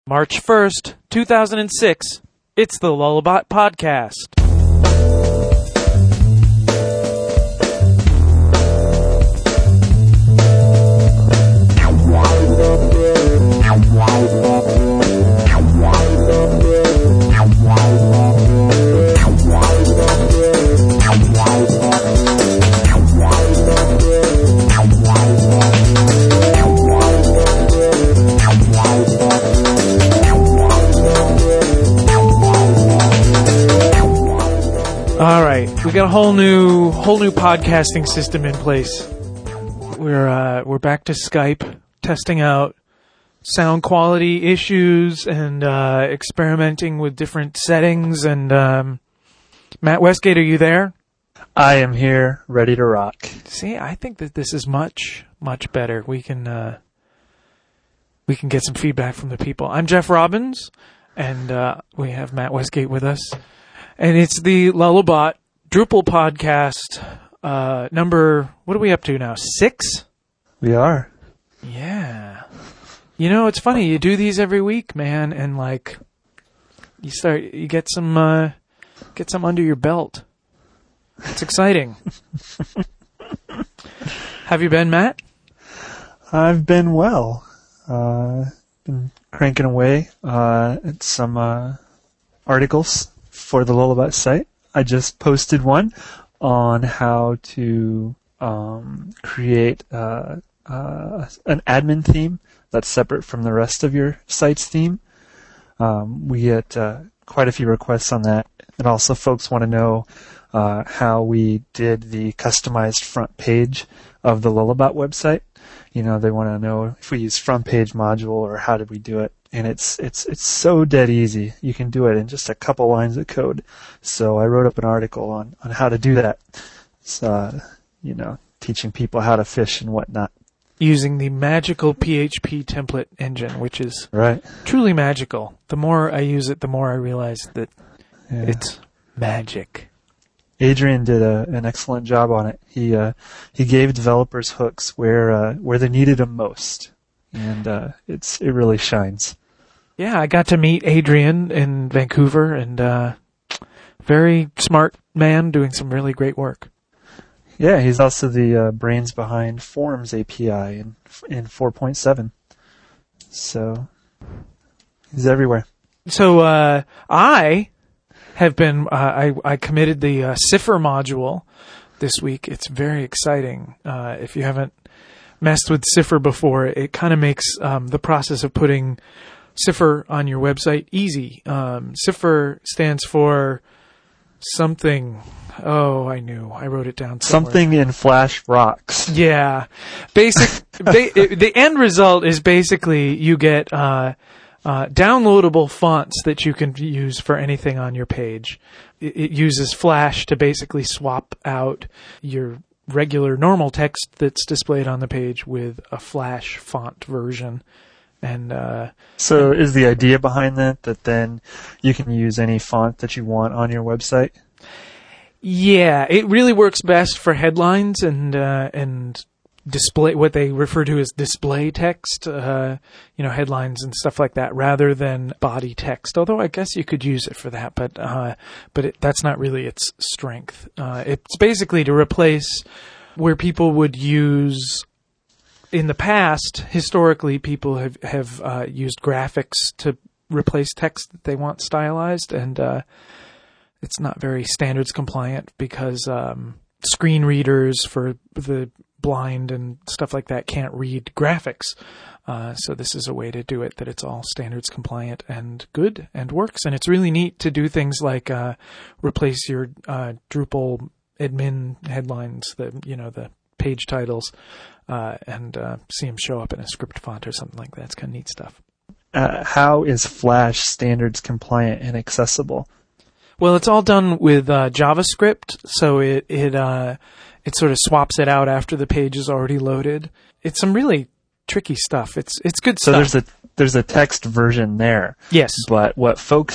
March 1st, 2006. It's the Lullabot Podcast. All right, we got a whole new podcasting system in place. We're back to Skype, testing out sound quality issues and experimenting with different settings. And Matt Westgate, are you there? I am here, ready to rock. See, I think that this is much better. We can get some feedback from the people. I'm Jeff Robbins, and we have Matt Westgate with us. And it's the Lullabot Drupal podcast, number, what are we up to now, 6? We are. Yeah. You know, it's funny, you do these every week, man, and like, you get some under your belt. It's exciting. Have you been, Matt? I've been well. Been cranking away at some articles for the Lullabot site. I just posted one on how to create an admin theme that's separate from the rest of your site's theme. We get quite a few requests on that. And also folks want to know how we did the customized front page of the Lullabot website. You know, they want to know if we use front page module or how did we do it. And it's so dead easy. You can do it in just a couple lines of code. So I wrote up an article on how to do that. It's, teaching people how to fish and whatnot. Using the magical PHP template engine, which is right. Truly magical. The more I use it, the more I realize that it's magic. Adrian did an excellent job on it. He gave developers hooks where they needed them most, and it really shines. Yeah, I got to meet Adrian in Vancouver, and very smart man doing some really great work. Yeah, he's also the brains behind Forms API in 4.7. So he's everywhere. So I have been I committed the Cipher module this week. It's very exciting. If you haven't messed with Cipher before, it kind of makes the process of putting Cipher on your website easy. Cipher stands for something. Oh, I knew. I wrote it down somewhere. Something in Flash rocks. Yeah. The end result is basically you get downloadable fonts that you can use for anything on your page. It uses Flash to basically swap out your regular normal text that's displayed on the page with a Flash font version. And so is the idea behind that then you can use any font that you want on your website? Yeah, it really works best for headlines and display, what they refer to as display text, headlines and stuff like that, rather than body text. Although I guess you could use it for that, but that's not really its strength. It's basically to replace where people would use. In the past, historically, people have used graphics to replace text that they want stylized, and it's not very standards compliant because screen readers for the blind and stuff like that can't read graphics. So this is a way to do it that it's all standards compliant and good and works. And it's really neat to do things like replace your Drupal admin headlines, the page titles, and see them show up in a script font or something like that. It's kind of neat stuff. How is Flash standards compliant and accessible? Well, it's all done with JavaScript, so it sort of swaps it out after the page is already loaded. It's some really tricky stuff. It's good stuff. So there's a text version there. Yes. But what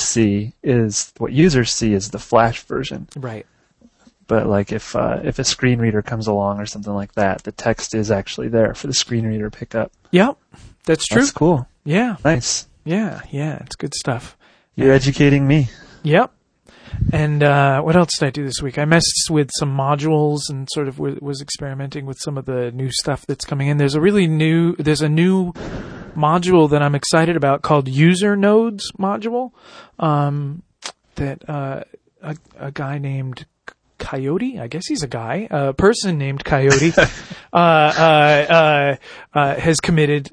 users see is the Flash version. Right. But like if a screen reader comes along or something like that, the text is actually there for the screen reader to pick up. Yep, that's true. That's cool. Yeah. Nice. Yeah, it's good stuff. You're educating me. Yep. And what else did I do this week? I messed with some modules and sort of was experimenting with some of the new stuff that's coming in. There's a new module that I'm excited about called User Nodes module. That a guy named Coyote, I guess he's a guy, a person named Coyote, has committed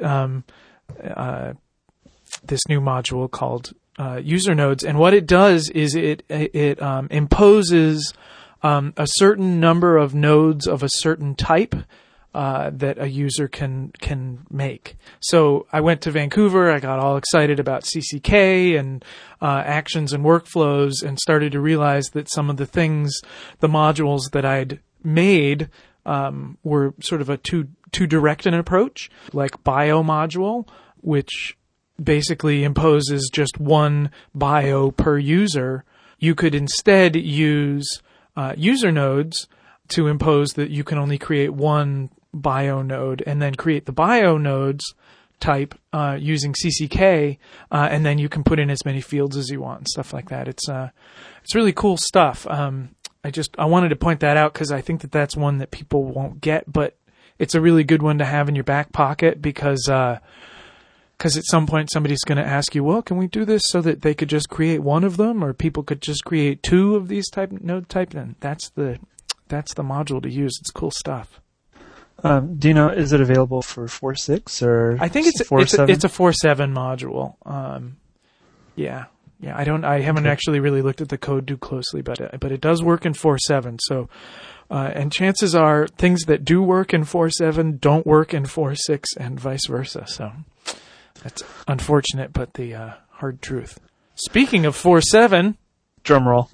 this new module called User Nodes, and what it does is it imposes a certain number of nodes of a certain type that a user can make. So I went to Vancouver, I got all excited about CCK and actions and workflows, and started to realize that some of the modules that I'd made were sort of a too direct an approach, like bio module, which basically imposes just one bio per user. You could instead use user nodes to impose that you can only create one bio node, and then create the bio nodes type using CCK, and then you can put in as many fields as you want and stuff like that. It's really cool stuff. I wanted to point that out because I think that that's one that people won't get, but it's a really good one to have in your back pocket because at some point somebody's going to ask you, well, can we do this so that they could just create one of them, or people could just create two of these node type? Then that's the module to use. It's cool stuff. Do you know, is it available for 4.6 or I think it's 4.7? It's a 4.7 module. Yeah. I haven't actually really looked at the code too closely, but it does work in 4.7. So, and chances are things that do work in 4.7 don't work in 4.6 and vice versa. So that's unfortunate, but the hard truth. Speaking of 4.7, drum roll.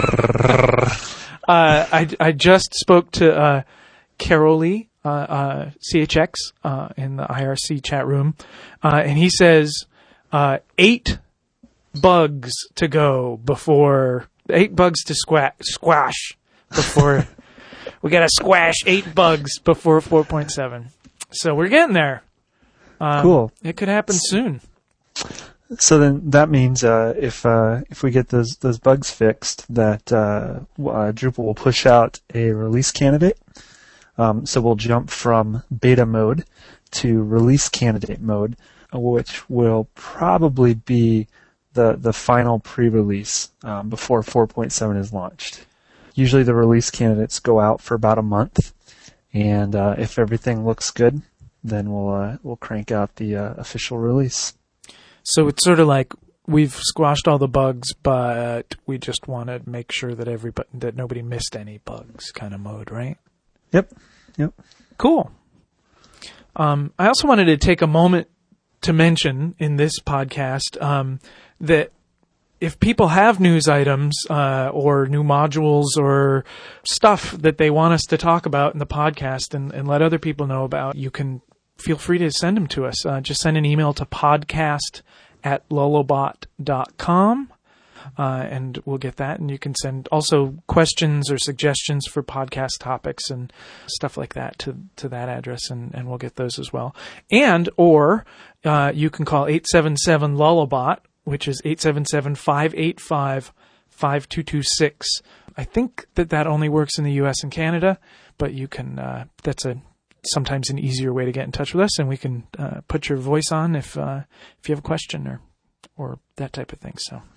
I just spoke to Carolee, CHX, in the IRC chat room, and he says 8 bugs to go before 8 bugs to squash before we gotta squash 8 bugs before 4.7. So we're getting there. Cool. It could happen soon. So then that means if we get those bugs fixed, that Drupal will push out a release candidate. So we'll jump from beta mode to release candidate mode, which will probably be the final pre-release before 4.7 is launched. Usually the release candidates go out for about a month, and if everything looks good, then we'll crank out the official release. So it's sort of like we've squashed all the bugs, but we just want to make sure that nobody missed any bugs kind of mode, right? Yep. Cool. I also wanted to take a moment to mention in this podcast that if people have news items or new modules or stuff that they want us to talk about in the podcast and let other people know about, you can feel free to send them to us. Just send an email to podcast@lullabot.com. And we'll get that, and you can send also questions or suggestions for podcast topics and stuff like that to that address, and we'll get those as well. Or you can call 877-LULLABOT, which is 877-585-5226. I think that only works in the U.S. and Canada, but you can. That's sometimes an easier way to get in touch with us, and we can put your voice on if you have a question or that type of thing.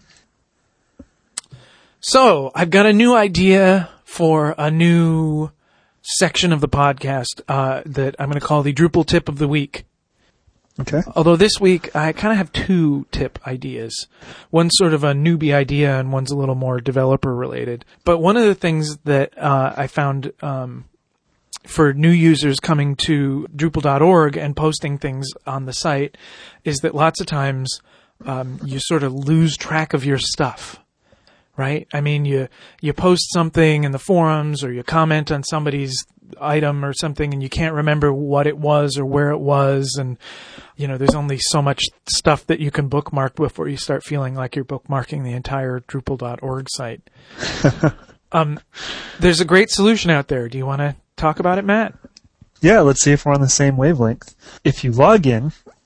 So I've got a new idea for a new section of the podcast that I'm going to call the Drupal Tip of the Week. Okay. Although this week I kind of have 2 tip ideas. One's sort of a newbie idea and one's a little more developer related. But one of the things that I found for new users coming to Drupal.org and posting things on the site is that lots of times you sort of lose track of your stuff. Right? I mean, you post something in the forums or you comment on somebody's item or something and you can't remember what it was or where it was. And, there's only so much stuff that you can bookmark before you start feeling like you're bookmarking the entire Drupal.org site. There's a great solution out there. Do you want to talk about it, Matt? Yeah, let's see if we're on the same wavelength. If you log in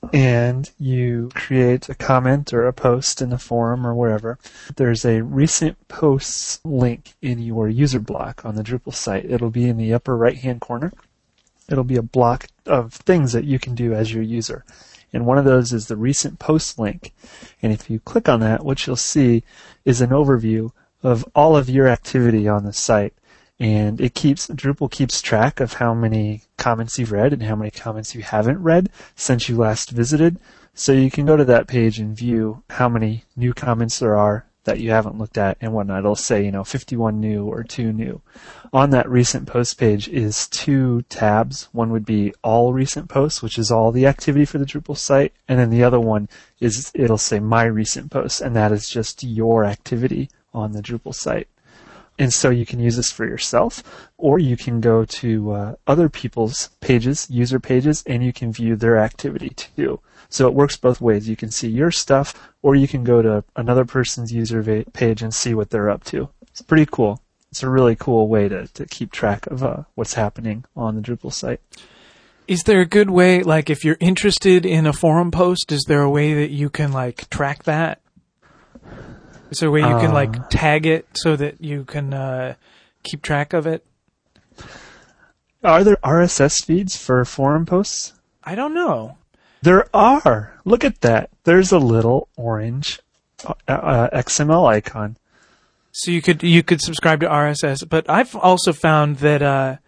and you create a comment or a post in the forum or wherever, there's a recent posts link in your user block on the Drupal site. It'll be in the upper right-hand corner. It'll be a block of things that you can do as your user. And one of those is the recent post link. And if you click on that, what you'll see is an overview of all of your activity on the site. And Drupal keeps track of how many comments you've read and how many comments you haven't read since you last visited. So you can go to that page and view how many new comments there are that you haven't looked at and whatnot. It'll say, 51 new or 2 new. On that recent post page is 2 tabs. One would be all recent posts, which is all the activity for the Drupal site. And then the other one is, it'll say my recent posts, and that is just your activity on the Drupal site. And so you can use this for yourself, or you can go to other people's pages, user pages, and you can view their activity too. So it works both ways. You can see your stuff, or you can go to another person's user page and see what they're up to. It's pretty cool. It's a really cool way to keep track of what's happening on the Drupal site. Is there a good way, like if you're interested in a forum post, is there a way that you can track that? Is there a way you can tag it so that you can keep track of it? Are there RSS feeds for forum posts? I don't know. There are. Look at that. There's a little orange XML icon. So you could subscribe to RSS, but I've also found that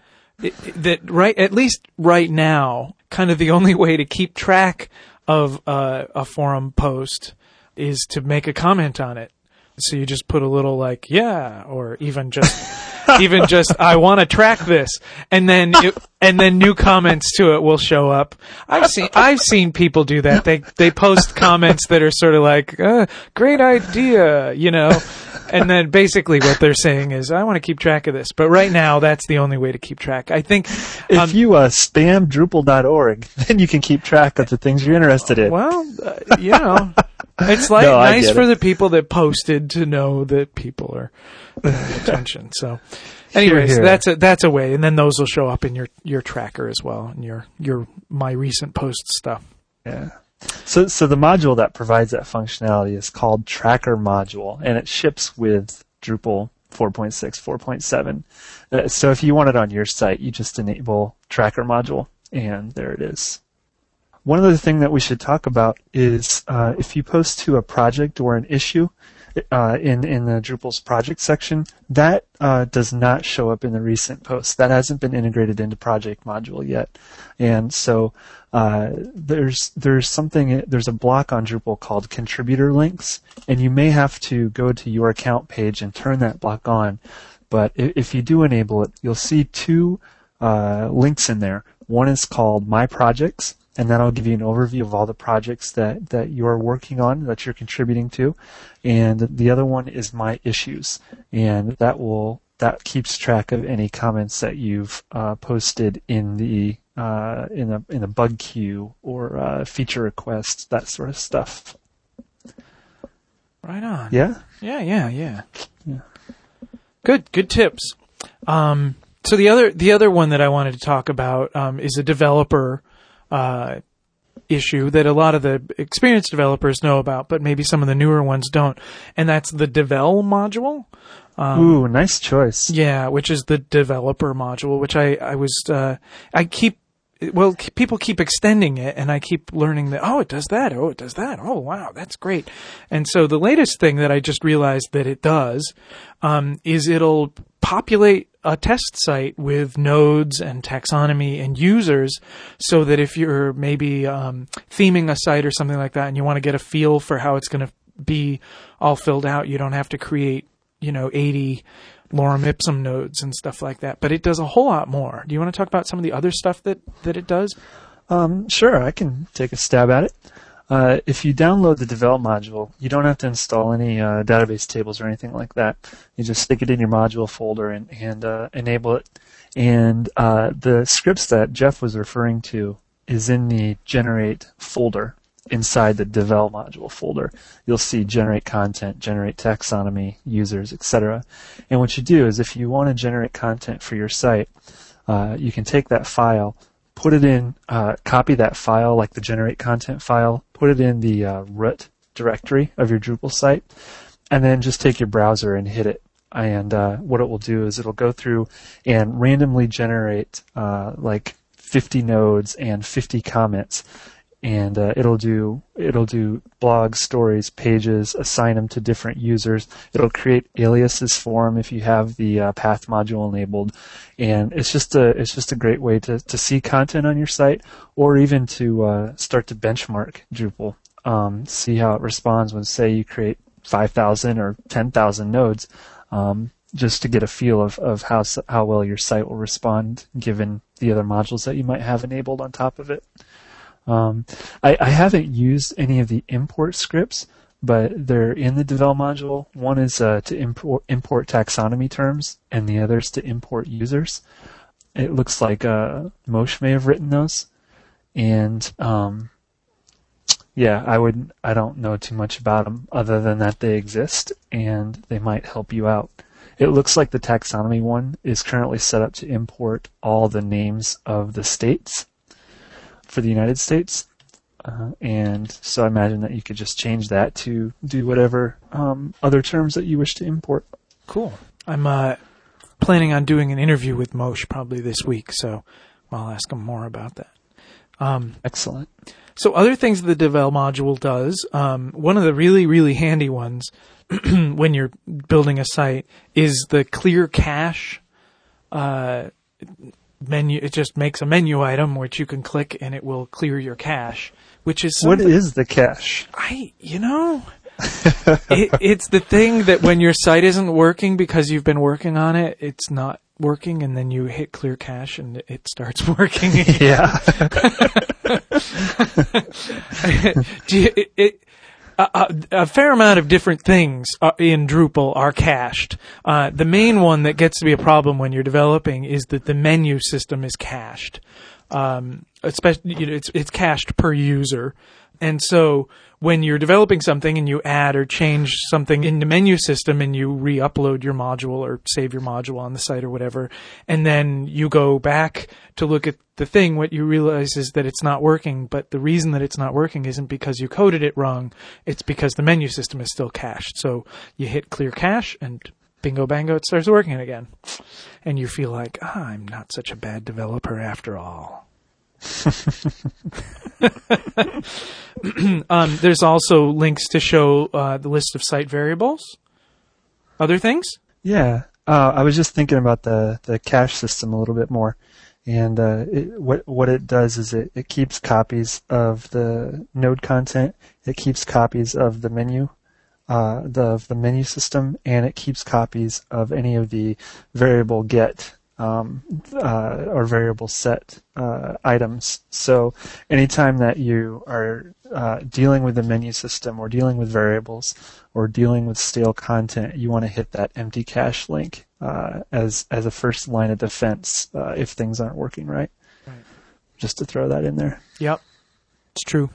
at least right now, kind of the only way to keep track of a forum post is to make a comment on it. So you just put a little yeah, or even just I want to track this, and then new comments to it will show up. I've seen people do that. They post comments that are sort of great idea, and then basically what they're saying is I want to keep track of this. But right now that's the only way to keep track. I think if you spam Drupal.org, then you can keep track of the things you're interested in. Well, it's nice for the people that posted to know that people are paying attention. So, anyways, Here. that's a way, and then those will show up in your tracker as well, and your my recent post stuff. Yeah. So the module that provides that functionality is called Tracker Module, and it ships with Drupal 4.6, 4.7. So if you want it on your site, you just enable Tracker Module, and there it is. One other thing that we should talk about is if you post to a project or an issue in the Drupal's project section, that does not show up in the recent posts. That hasn't been integrated into project module yet. And so there's a block on Drupal called contributor links, and you may have to go to your account page and turn that block on. But if you do enable it, you'll see 2 links in there. One is called My Projects, and that'll give you an overview of all the projects that you're working on, that you're contributing to. And the other one is My Issues, and that keeps track of any comments that you've posted in the bug queue or feature requests, that sort of stuff. Right on. Yeah? Yeah. Good tips. So the other one that I wanted to talk about is a developer issue that a lot of the experienced developers know about, but maybe some of the newer ones don't. And that's the Devel module. Ooh, nice choice. Yeah, which is the developer module, which people keep extending it, and I keep learning that, it does that. Oh, it does that. Oh, wow, that's great. And so the latest thing that I just realized that it does is it'll populate a test site with nodes and taxonomy and users, so that if you're maybe theming a site or something like that and you want to get a feel for how it's going to be all filled out, you don't have to create 80 lorem ipsum nodes and stuff like that. But it does a whole lot more. Do you want to talk about some of the other stuff that it does? Sure, I can take a stab at it. If you download the Devel module, you don't have to install any database tables or anything like that. You just stick it in your module folder and enable it. And the scripts that Jeff was referring to is in the generate folder inside the Devel module folder. You'll see generate content, generate taxonomy, users, etc. And what you do is if you want to generate content for your site, you can take that file, put it in, copy that file, like the generate content file, put it in the root directory of your Drupal site, and then just take your browser and hit it. And what it will do is it'll go through and randomly generate like 50 nodes and 50 comments. And it'll do blogs, stories, pages, assign them to different users. It'll create aliases for them if you have the path module enabled, and it's just a great way to see content on your site, or even to start to benchmark Drupal, see how it responds when, say, you create 5,000 or 10,000 nodes, just to get a feel of how well your site will respond given the other modules that you might have enabled on top of it. I haven't used any of the import scripts, but they're in the Devel module. One is to import taxonomy terms, and the other is to import users. It looks like Moshe may have written those, and yeah, I don't know too much about them other than that they exist and they might help you out. It looks like the taxonomy one is currently set up to import all the names of the states for the United States. And so I imagine that you could just change that to do whatever other terms that you wish to import. Cool. I'm planning on doing an interview with Moshe probably this week, so I'll ask him more about that. Excellent. So other things the Devel module does, one of the really, really handy ones when you're building a site is the clear cache menu. It just makes a menu item which you can click and it will clear your cache, which is something. What is the cache? It's the thing that when your site isn't working because you've been working on it, it's not working, and then you hit clear cache and it starts working again. Yeah. A fair amount of different things in Drupal are cached. The main one that gets to be a problem when you're developing is that the menu system is cached. Especially, it's cached per user. And so when you're developing something and you add or change something in the menu system and you re-upload your module or save your module on the site or whatever, and then you go back to look at the thing, what you realize is that it's not working. But the reason that it's not working isn't because you coded it wrong. It's because the menu system is still cached. So you hit clear cache and bingo bango, it starts working again. And you feel like, I'm not such a bad developer after all. There's also links to show the list of site variables. Other things? Yeah, I was just thinking about the cache system a little bit more, and what it does is it keeps copies of the node content, it keeps copies of the menu, the menu system, and it keeps copies of any of the variable get or variable set items. So anytime that you are dealing with the menu system or dealing with variables or dealing with stale content, you want to hit that empty cache link as a first line of defense if things aren't working right. Just to throw that in there. Yep, it's true.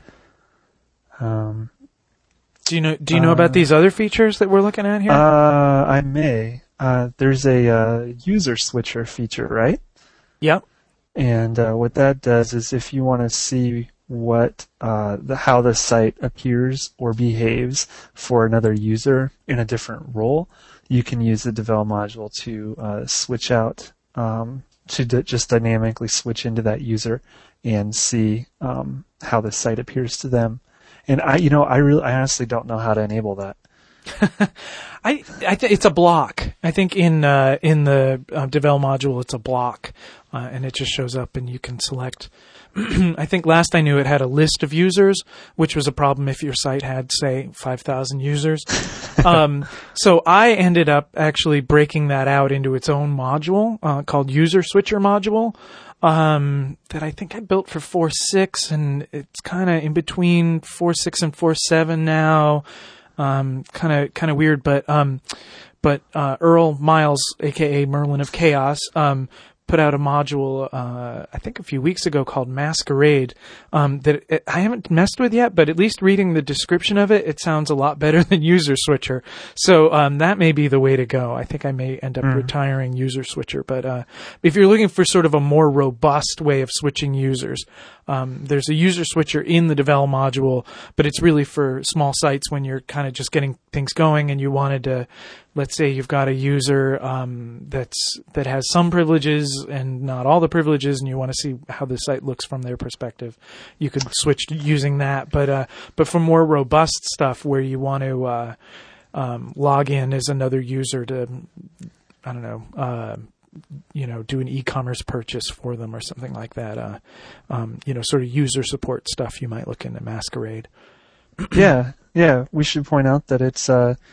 Do you know about these other features that we're looking at here? I may. There's a user switcher feature, right? Yep. And what that does is if you want to see what how the site appears or behaves for another user in a different role, you can use the Devel module to switch out to just dynamically switch into that user and see how the site appears to them. And I honestly don't know how to enable that. It's a block. I think in the Devel module, it's a block, and it just shows up, and you can select. I think last I knew, it had a list of users, which was a problem if your site had, say, 5,000 users. So I ended up actually breaking that out into its own module called User Switcher module. That I think I built for 4.6, and it's kind of in between 4.6 and 4.7 now. Kind of weird, but Earl Miles, aka Merlin of Chaos, put out a module, I think a few weeks ago called Masquerade, that I haven't messed with yet, but at least reading the description of it, it sounds a lot better than User Switcher. So, that may be the way to go. I think I may end up retiring User Switcher, but, if you're looking for sort of a more robust way of switching users, there's a User Switcher in the Devel module, but it's really for small sites when you're kind of just getting things going and you wanted to, let's say you've got a user that has some privileges and not all the privileges, and you want to see how the site looks from their perspective. You could switch to using that, but for more robust stuff where you want to log in as another user to, I don't know, do an e-commerce purchase for them or something like that. Sort of user support stuff, you might look into Masquerade. Yeah. We should point out that it's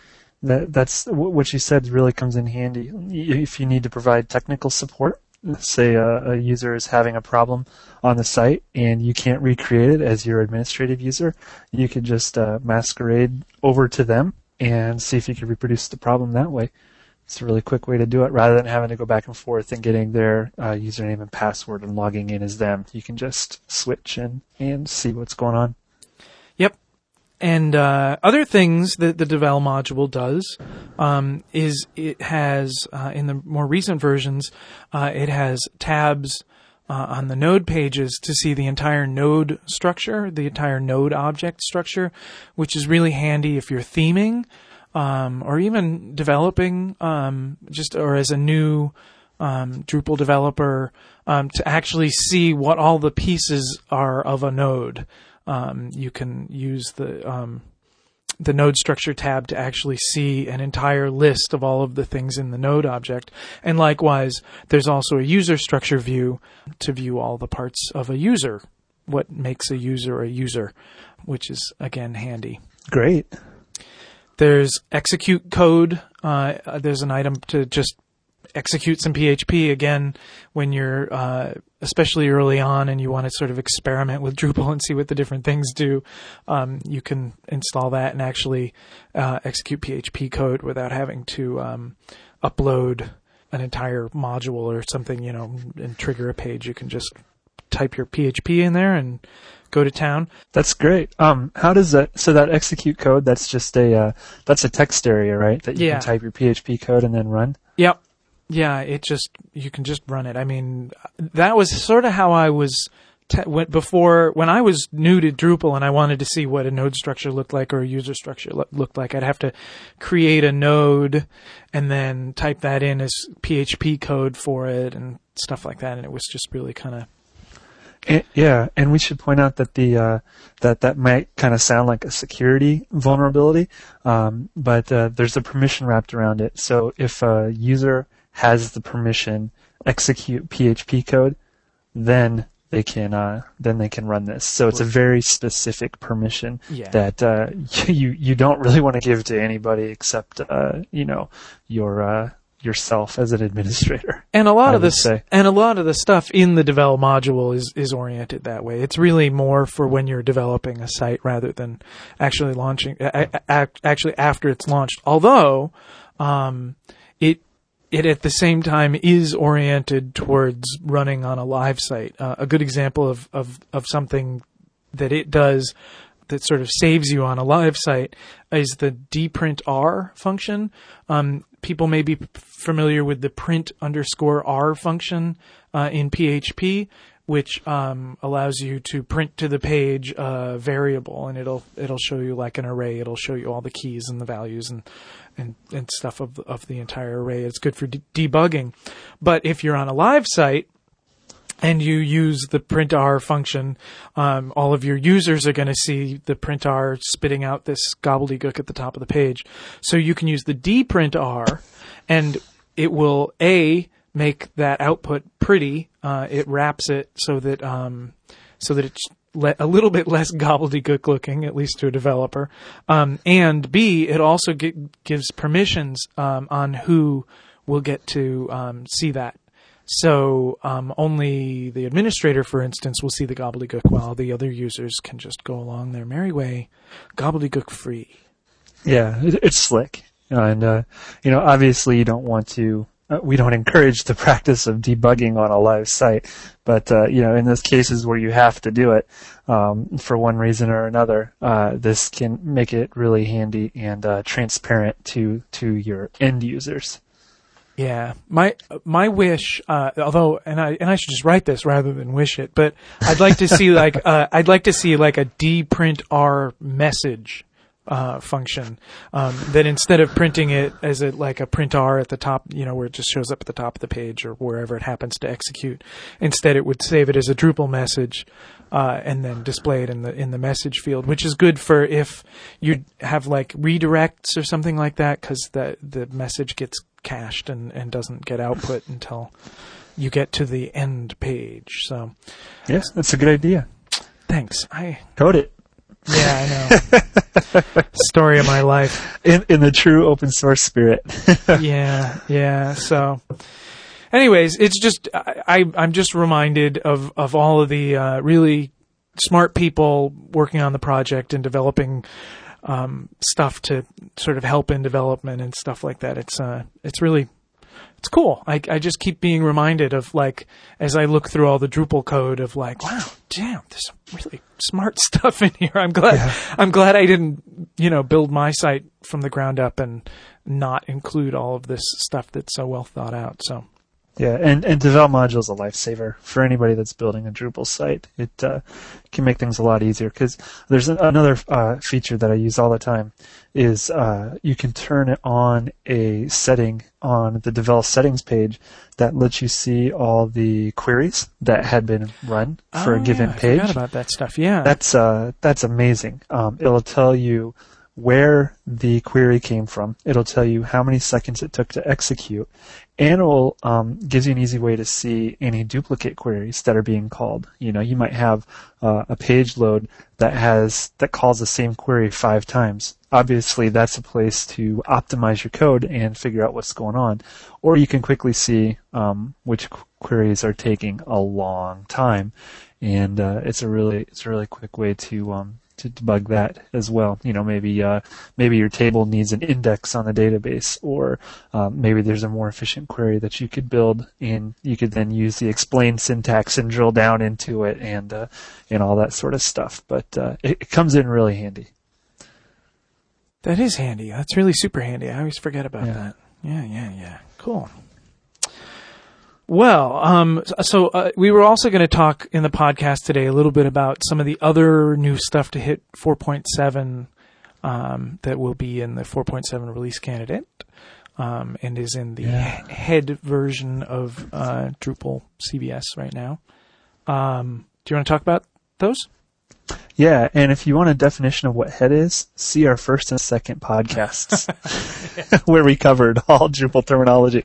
that's what you said really comes in handy if you need to provide technical support. Say a user is having a problem on the site and you can't recreate it as your administrative user, you could just Masquerade over to them and see if you can reproduce the problem that way. It's a really quick way to do it rather than having to go back and forth and getting their username and password and logging in as them. You can just switch and see what's going on. Yep. And other things that the Devel module does is it has, in the more recent versions, it has tabs on the node pages to see the entire node structure, the entire node object structure, which is really handy if you're theming or even developing or as a new Drupal developer to actually see what all the pieces are of a node. You can use the node structure tab to actually see an entire list of all of the things in the node object. And likewise, there's also a user structure view to view all the parts of a user, what makes a user, which is, again, handy. Great. There's execute code. There's an item to just execute some PHP again when you're especially early on and you want to sort of experiment with Drupal and see what the different things do. You can install that and actually execute PHP code without having to upload an entire module or something, and trigger a page. You can just type your PHP in there and go to town. That's great. How does that? So that execute code, that's just that's a text area, right? That you can type your PHP code and then run. Yep. Yeah, you can just run it. I mean, that was sort of how I was when I was new to Drupal and I wanted to see what a node structure looked like or a user structure looked like. I'd have to create a node and then type that in as PHP code for it and stuff like that. And it was just really kind of. And we should point out that that might kind of sound like a security vulnerability, but there's a permission wrapped around it. So if a user has the permission execute PHP code, then they can run this. So it's a very specific permission that you don't really want to give to anybody except yourself as an administrator. And a lot of the stuff in the Devel module is oriented that way. It's really more for when you're developing a site rather than actually launching actually after it's launched. Although it at the same time is oriented towards running on a live site. A good example of something that it does that sort of saves you on a live site is the dprintr function. People may be familiar with the print_r function in PHP, which allows you to print to the page a variable, and it'll show you like an array. It'll show you all the keys and the values and stuff of the entire array. It's good for debugging. But if you're on a live site and you use the printr function, all of your users are going to see the printr spitting out this gobbledygook at the top of the page. So you can use the dprintr, and it will make that output pretty. It wraps it so that it's a little bit less gobbledygook looking, at least to a developer. And B, it also gives permissions on who will get to see that. So only the administrator, for instance, will see the gobbledygook, while the other users can just go along their merry way, gobbledygook free. Yeah, it's slick, and obviously you don't want to we don't encourage the practice of debugging on a live site, but in those cases where you have to do it for one reason or another, this can make it really handy and transparent to your end users. Yeah, my wish, although, and I should just write this rather than wish it, but I'd like to see like a dprintr message function that instead of printing it as like a print R at the top, where it just shows up at the top of the page or wherever it happens to execute, instead it would save it as a Drupal message and then display it in the message field, which is good for if you have like redirects or something like that, because the message gets cached and doesn't get output until you get to the end page. So yes, that's a good idea. Thanks. Code it. Yeah, I know. Story of my life. In the true open source spirit. Yeah. So, anyways, it's just I'm just reminded of all of the really smart people working on the project and developing stuff to sort of help in development and stuff like that. It's cool. I just keep being reminded of, like, as I look through all the Drupal code of like, wow, damn, there's some really smart stuff in here. I'm glad I didn't, build my site from the ground up and not include all of this stuff that's so well thought out. So. Yeah, and Devel Module is a lifesaver for anybody that's building a Drupal site. It can make things a lot easier, because there's another feature that I use all the time is you can turn on a setting on the Devel settings page that lets you see all the queries that had been run for a given page. I forgot about that stuff. Yeah, that's amazing. It'll tell you where the query came from. It'll tell you how many seconds it took to execute, and it will gives you an easy way to see any duplicate queries that are being called. You might have a page load that calls the same query 5 times. Obviously, that's a place to optimize your code and figure out what's going on. Or you can quickly see which queries are taking a long time, and it's a really quick way to debug that as well. Maybe your table needs an index on the database, or maybe there's a more efficient query that you could build, and you could then use the explain syntax and drill down into it and all that sort of stuff. But it comes in really handy. That is handy. That's really super handy. I always forget about that. Yeah. Cool. Well, so we were also going to talk in the podcast today a little bit about some of the other new stuff to hit 4.7 that will be in the 4.7 release candidate and is in the head version of Drupal CBS right now. Do you want to talk about those? Yeah, and if you want a definition of what head is, see our first and second podcasts where we covered all Drupal terminology.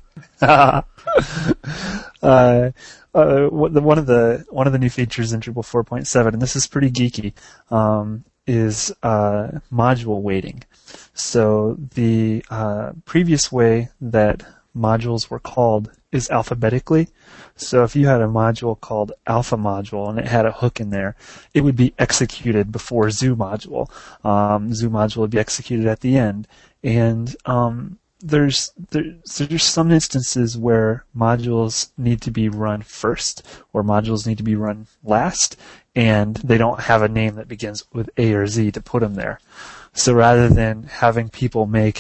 One of the new features in Drupal 4.7, and this is pretty geeky, is module weighting. So the previous way that modules were called is alphabetically. So if you had a module called alpha module and it had a hook in there, it would be executed before zoo module. Zoo module would be executed at the end. And there's some instances where modules need to be run first or modules need to be run last, and they don't have a name that begins with A or Z to put them there. So rather than having people make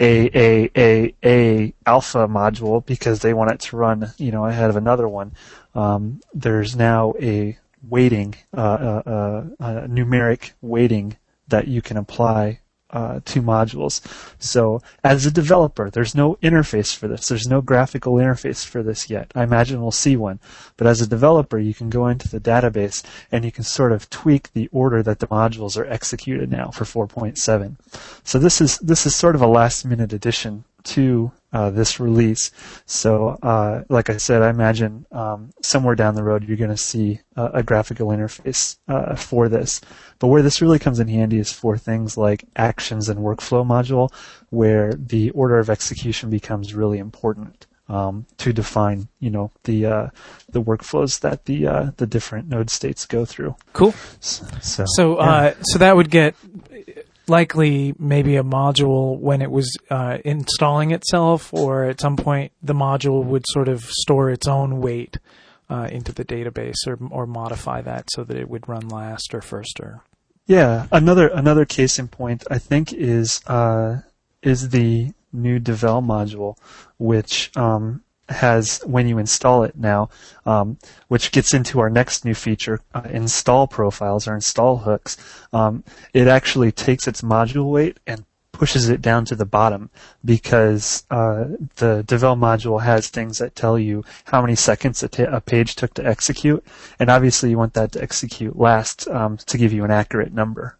a alpha module because they want it to run, ahead of another one, there's now a weighting, a numeric weighting that you can apply to modules. So as a developer, there's no interface for this. There's no graphical interface for this yet. I imagine we'll see one. But as a developer, you can go into the database and you can sort of tweak the order that the modules are executed now for 4.7. So this is sort of a last minute addition to this release. So like I said, I imagine somewhere down the road you're going to see a graphical interface for this. But where this really comes in handy is for things like actions and workflow module, where the order of execution becomes really important to define, the workflows that the different node states go through. Cool. So that would get likely maybe a module when it was installing itself, or at some point the module would sort of store its own weight into the database, or modify that so that it would run last or first. Or yeah, another case in point I think is the new Devel module, which has, when you install it now, which gets into our next new feature, install profiles or install hooks. It actually takes its module weight and pushes it down to the bottom, because the Devel module has things that tell you how many seconds a page took to execute, and obviously you want that to execute last to give you an accurate number.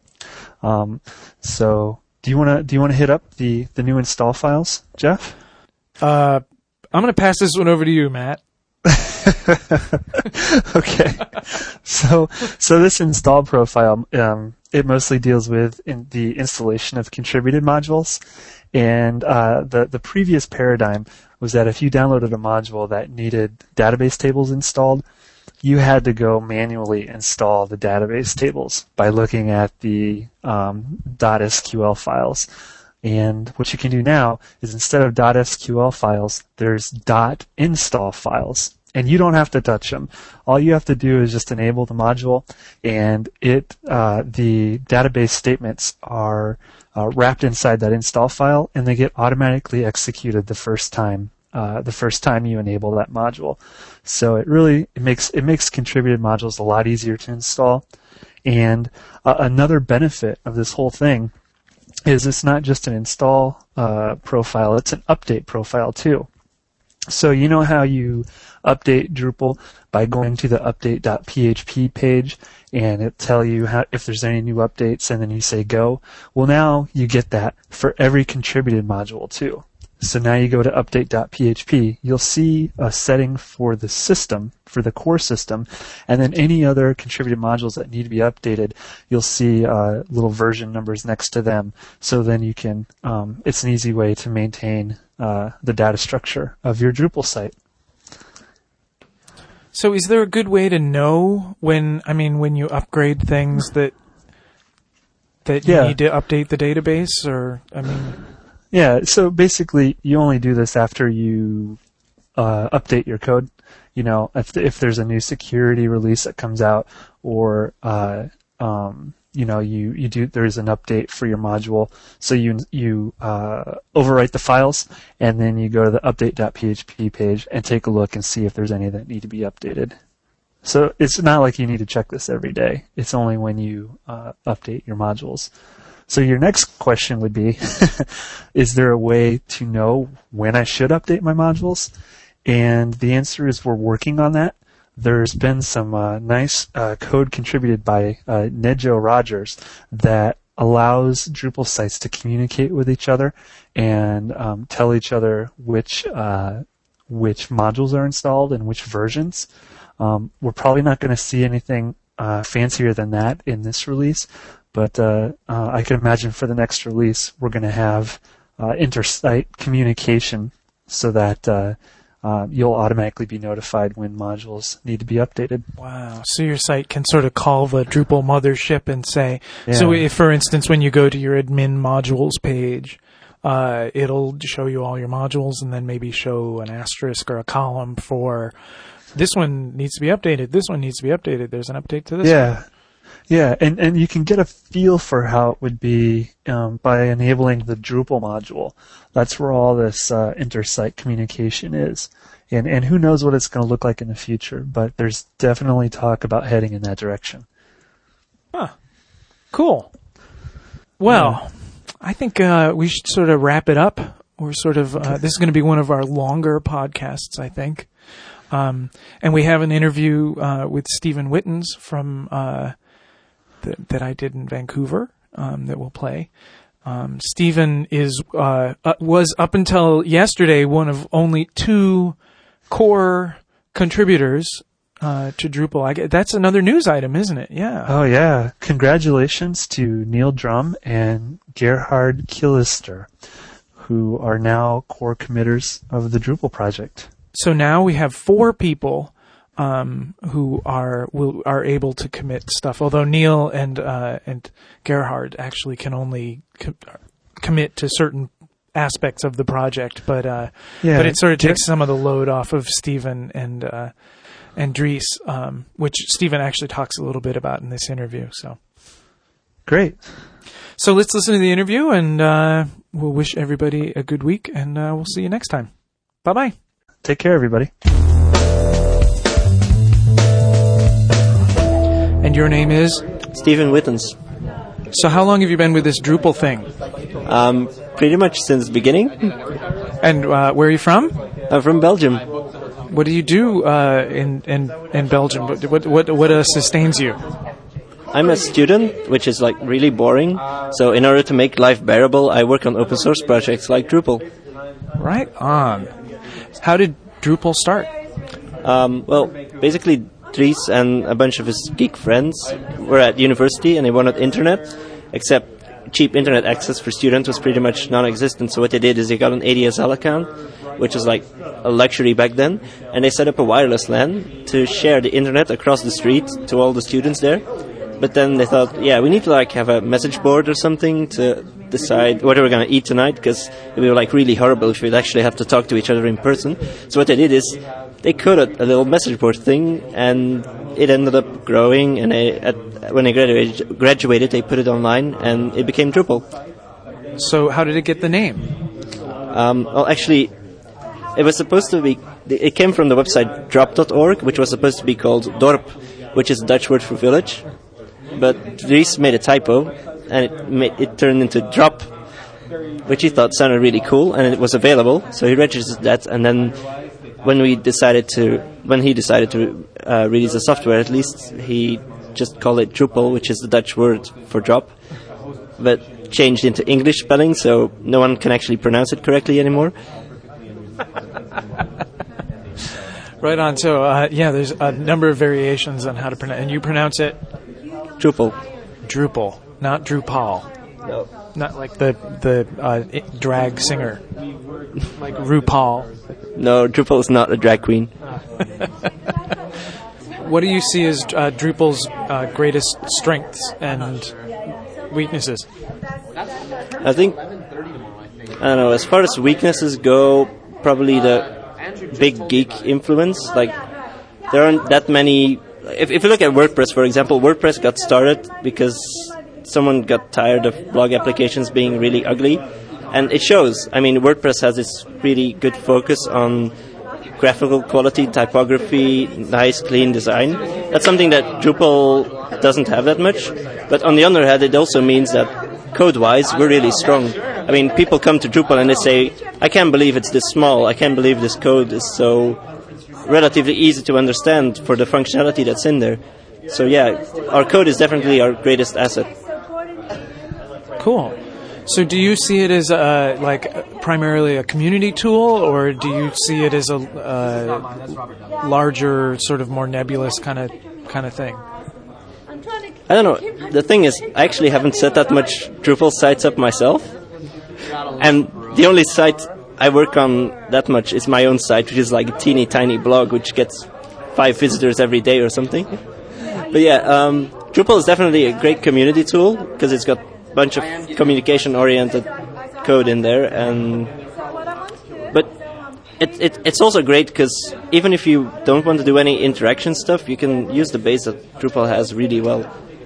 So do you want to hit up the new install files, Jeff? I'm going to pass this one over to you, Matt. Okay. So this install profile, it mostly deals with the installation of contributed modules. And the previous paradigm was that if you downloaded a module that needed database tables installed, you had to go manually install the database tables by looking at the .SQL files. And what you can do now is, instead of .SQL files, there's .install files. And you don't have to touch them. All you have to do is just enable the module, and the database statements are wrapped inside that install file, and they get automatically executed the first time you enable that module. So it makes contributed modules a lot easier to install. And another benefit of this whole thing is it's not just an install profile, it's an update profile too. So you know how you update Drupal by going to the update.php page, and it tell you if there's any new updates, and then you say go? Well, now you get that for every contributed module too. So now you go to update.php, you'll see a setting for the system, for the core system, and then any other contributed modules that need to be updated, you'll see little version numbers next to them. So then you can, it's an easy way to maintain the data structure of your Drupal site. So is there a good way to know when you upgrade things that you need to update the database, or Yeah, so basically you only do this after you update your code. You know, if there's a new security release that comes out, or there's an update for your module, so you overwrite the files, and then you go to the update.php page and take a look and see if there's any that need to be updated. So it's not like you need to check this every day. It's only when you update your modules. So your next question would be, is there a way to know when I should update my modules? And the answer is, we're working on that. There's been some nice code contributed by Nedjo Rogers that allows Drupal sites to communicate with each other and tell each other which modules are installed and which versions. We're probably not going to see anything fancier than that in this release, but I can imagine for the next release we're going to have inter-site communication so that you'll automatically be notified when modules need to be updated. Wow. So your site can sort of call the Drupal mothership and say, so if, for instance, when you go to your admin modules page, it'll show you all your modules and then maybe show an asterisk or a column for this one needs to be updated, this one needs to be updated, there's an update to this one. Yeah, and you can get a feel for how it would be by enabling the Drupal module. That's where all this inter-site communication is. And who knows what it's going to look like in the future, but there's definitely talk about heading in that direction. Huh. Cool. Well, I think we should sort of wrap it up. We're sort of this is going to be one of our longer podcasts, I think. And we have an interview with Stephen Wittens from that I did in Vancouver that we'll play. Stephen was up until yesterday one of only 2 core contributors to Drupal. That's another news item, isn't it? Yeah. Oh yeah! Congratulations to Neil Drum and Gerhard Killister, who are now core committers of the Drupal project. So now we have 4 people who are able to commit stuff. Although Neil and Gerhard actually can only commit to certain aspects of the project, but it sort of takes some of the load off of Stephen and Dries, which Stephen actually talks a little bit about in this interview. So great. So let's listen to the interview, and we'll wish everybody a good week, and we'll see you next time. Bye-bye. Take care, everybody. And your name is? Stephen Wittens. So how long have you been with this Drupal thing? Pretty much since the beginning. And where are you from? I'm from Belgium. What do you do in Belgium? What sustains you? I'm a student, which is like really boring. So in order to make life bearable, I work on open source projects like Drupal. Right on. How did Drupal start? Well, basically, Dries and a bunch of his geek friends were at university and they wanted internet, except cheap internet access for students was pretty much non-existent. So what they did is they got an ADSL account, which was like a luxury back then, and they set up a wireless LAN to share the internet across the street to all the students there. But then they thought, we need to like have a message board or something to decide what we're going to eat tonight, because it would be like really horrible if we'd actually have to talk to each other in person. So what they did is they coded a little message board thing, and it ended up growing. And when they graduated, they put it online, and it became Drupal. So how did it get the name? Well, actually, it was supposed to be. It came from the website drop.org, which was supposed to be called Dorp, which is a Dutch word for village. But Dries made a typo, and it turned into Drop, which he thought sounded really cool, and it was available. So he registered that, and then when he decided to release the software, at least he just called it Drupal, which is the Dutch word for drop, but changed into English spelling, so no one can actually pronounce it correctly anymore. Right on. So there's a number of variations on how to pronounce, and you pronounce it Drupal. Drupal, not Drupal. No. Not like the drag singer, like RuPaul. No, Drupal is not a drag queen. What do you see as Drupal's greatest strengths and weaknesses? I think, as far as weaknesses go, probably the big geek influence. Like, there aren't that many. If you look at WordPress, for example, WordPress got started because someone got tired of blog applications being really ugly, and it shows. I mean, WordPress has this really good focus on graphical quality, typography, nice, clean design. That's something that Drupal doesn't have that much. But on the other hand, it also means that code-wise, we're really strong. I mean, people come to Drupal and they say, I can't believe it's this small. I can't believe this code is so relatively easy to understand for the functionality that's in there. So our code is definitely our greatest asset. Cool. So do you see it as primarily a community tool, or do you see it as a larger, sort of more nebulous kind of thing? I don't know. The thing is, I actually haven't set that much Drupal sites up myself. And the only site I work on that much is my own site, which is like a teeny tiny blog, which gets 5 visitors every day or something. But Drupal is definitely a great community tool because it's got a bunch of communication-oriented code in there, but it's also great because even if you don't want to do any interaction stuff, you can use the base that Drupal has really well.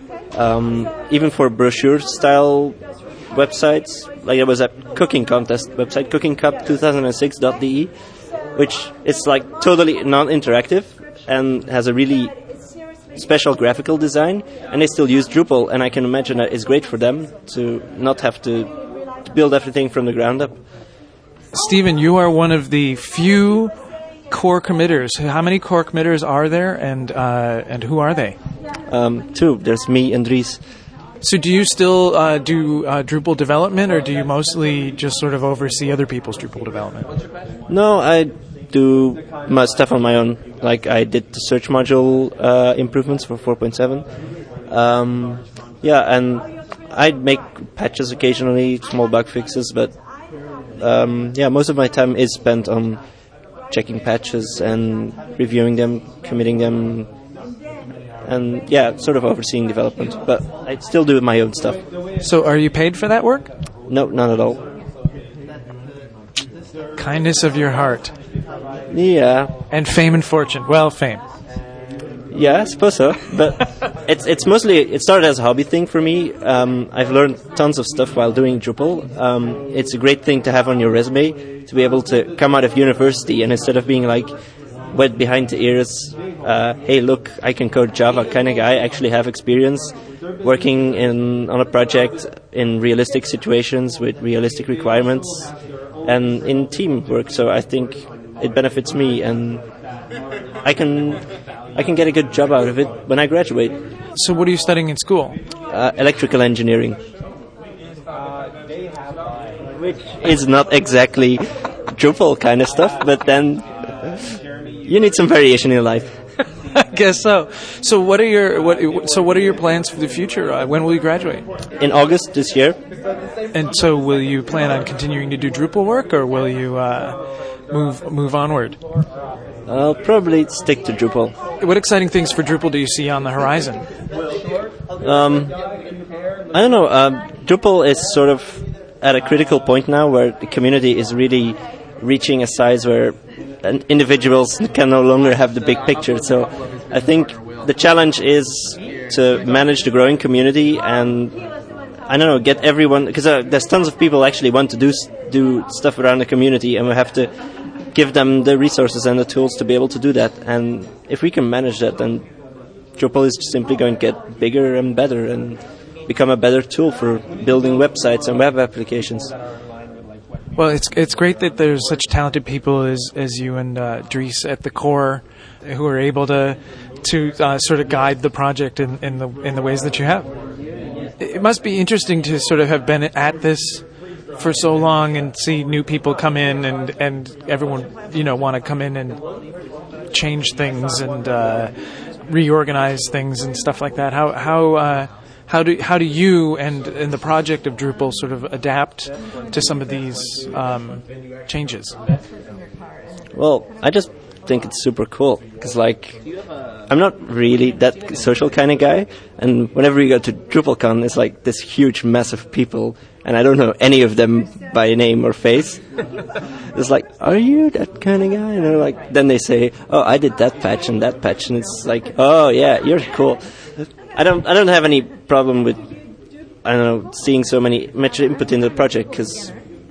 Even for brochure-style websites, like there was a cooking contest website, cookingcup2006.de, which is like totally non-interactive and has a really special graphical design, and they still use Drupal, and I can imagine that it's great for them to not have to build everything from the ground up. Stephen, you are one of the few core committers. How many core committers are there, and who are they? 2. There's me and Dries. So do you still do Drupal development, or do you mostly just sort of oversee other people's Drupal development? No, I do my stuff on my own. Like I did the search module improvements for 4.7. And I make patches occasionally, small bug fixes, but most of my time is spent on checking patches and reviewing them, committing them, and sort of overseeing development. But I still do my own stuff. So are you paid for that work? No, none at all. Kindness of your heart. Yeah. And fame and fortune. Well, fame. Yeah, I suppose so. But it's mostly, it started as a hobby thing for me. I've learned tons of stuff while doing Drupal. It's a great thing to have on your resume, to be able to come out of university and instead of being like wet behind the ears, hey, look, I can code Java kind of guy, actually have experience working on a project in realistic situations with realistic requirements and in teamwork. So I think it benefits me, and I can get a good job out of it when I graduate. So what are you studying in school? Electrical engineering. Which is not exactly Drupal kind of stuff, but then you need some variation in life. I guess so. So what are your plans for the future? When will you graduate? In August this year. And so will you plan on continuing to do Drupal work, or will you move onward? I'll probably stick to Drupal. What exciting things for Drupal do you see on the horizon? I don't know. Drupal is sort of at a critical point now where the community is really reaching a size where individuals can no longer have the big picture. So I think the challenge is to manage the growing community and, I don't know, get everyone, because there's tons of people actually want to do stuff around the community, and we have to give them the resources and the tools to be able to do that. And if we can manage that, then Drupal is simply going to get bigger and better and become a better tool for building websites and web applications. Well, it's great that there's such talented people as you and Dries at the core, who are able to sort of guide the project in the ways that you have. It must be interesting to sort of have been at this for so long and see new people come in and everyone want to come in and change things and reorganize things and stuff like that. How do you and the project of Drupal sort of adapt to some of these changes? Well, I just think it's super cool because, I'm not really that social kind of guy, and whenever you go to DrupalCon, it's like this huge mass of people, and I don't know any of them by name or face. It's like, are you that kind of guy? And then they say, oh, I did that patch, and it's like, oh yeah, you're cool. I don't have any problem with, seeing much input in the project, because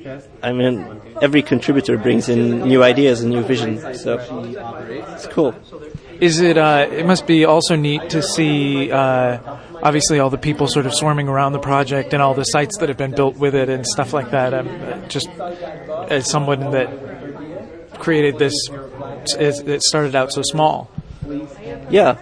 every contributor brings in new ideas and new vision, so it's cool. Is it? It must be also neat to see, obviously, all the people sort of swarming around the project and all the sites that have been built with it and stuff like that. Just as someone that created this, it started out so small. Yeah.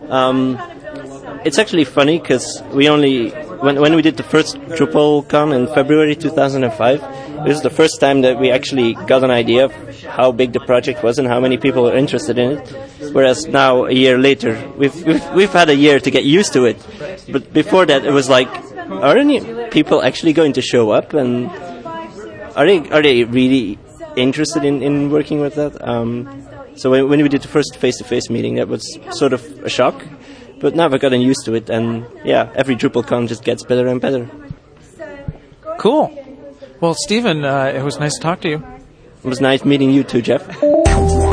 It's actually funny because when we did the first DrupalCon in February 2005, it was the first time that we actually got an idea of how big the project was and how many people were interested in it. Whereas now, a year later, we've had a year to get used to it. But before that, it was like, are any people actually going to show up, and are they really interested in working with that? So when we did the first face-to-face meeting, that was sort of a shock. But now I've gotten used to it, and every DrupalCon just gets better and better. Cool. Well, Stephen, it was nice to talk to you. It was nice meeting you too, Jeff.